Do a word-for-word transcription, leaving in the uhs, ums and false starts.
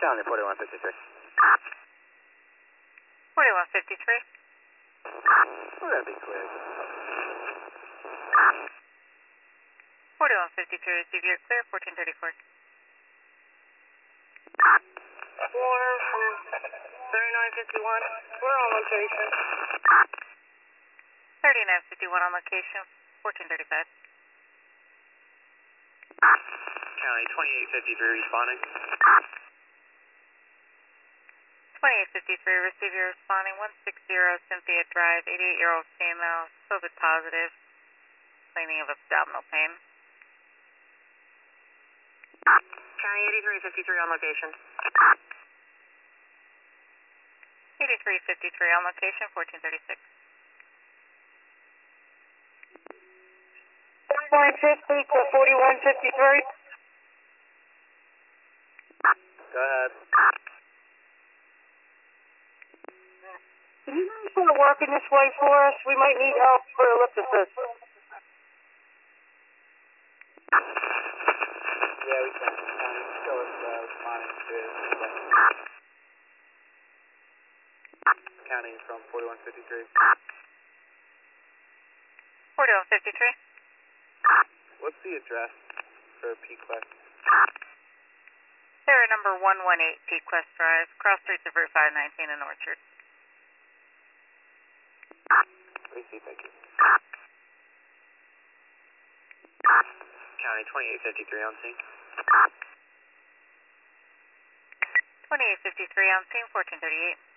County forty-one fifty-three. forty-one fifty-three. We're going to be clear. forty-one fifty-three, receive your clear, fourteen thirty-four. Warner from thirty-nine fifty-one. We're on location. thirty-nine fifty-one on location, fourteen thirty-five. County twenty-eight fifty-three responding. twenty-eight fifty-three, receiver responding, one sixty Cynthia Drive, eighty-eight-year-old female, COVID positive, complaining of abdominal pain. County eighty-three fifty-three on location. eighty-three fifty-three on location, fourteen thirty-six. forty-nine fifty to forty-one fifty-three. Go ahead. Can you guys start working this way for us? We might need help for ellipsis. Yeah, we can. County still is uh, responding to County from forty-one fifty-three. forty-one fifty-three. What's the address for P-Quest? They're at number one eighteen P-Quest Drive, cross streets of Route five nineteen in Orchard. Receive, thank you. County twenty-eight fifty-three on scene. twenty-eight fifty-three on scene, fourteen thirty-eight.